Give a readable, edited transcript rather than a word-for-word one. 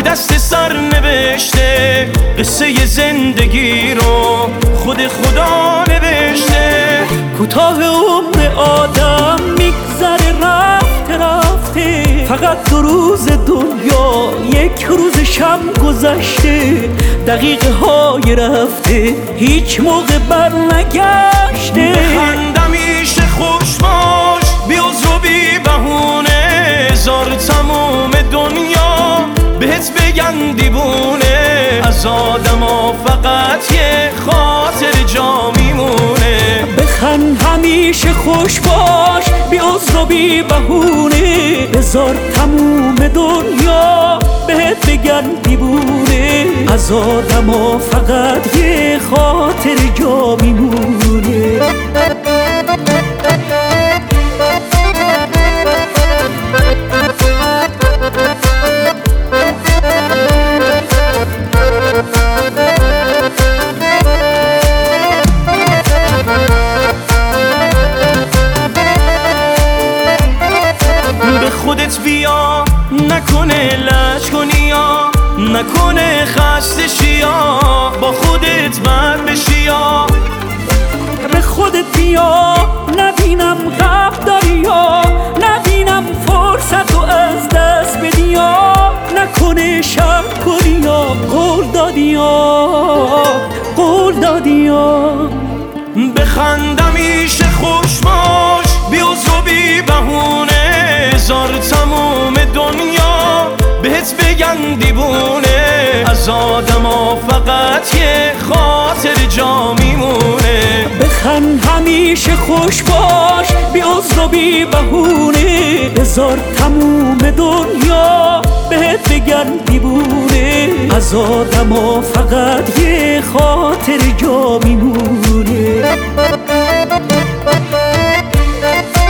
دست سر نوشته، قصه زندگی رو خود خدا نوشته. کوتاه عمر آدم میگذره رفته رفته، فقط 2 روز دنیا 1 روز شب گذشته. دقیقه های رفته هیچ موقع بر نگشته. بخند همیشه خوش باش، بی عذر و بی بهونه، هزار تموم دنیا بهت بگن دیوونه. از آدما فقط یه خاطر جا میمونه. بخند همیشه خوش باش، بی عذر و بی بهونه، بذار تموم دنیا بهت بگن دیوونه. از آدما فقط یه خاطر جا میمونه. به خودت بیا، نکنه لج کنی یا نکنه خسته شیا، با خودت بر بشی یا. به خودت بیا، نبینم غم داری یا نبینم فرصت رو از دست بدی یا نکنه شب کنی یا قول دادی یا. بخند همیشه خوش باش، بی عذر و بی بهونه، هزار تموم دنیا بهت بگن دیوونه. از آدما فقط یه خاطر جا میمونه. بخند همیشه خوش باش، بی عذر و بی بهونه، بذار تموم دنیا بهت بگن دیوونه. از آدما فقط یه خاطر جا میمونه.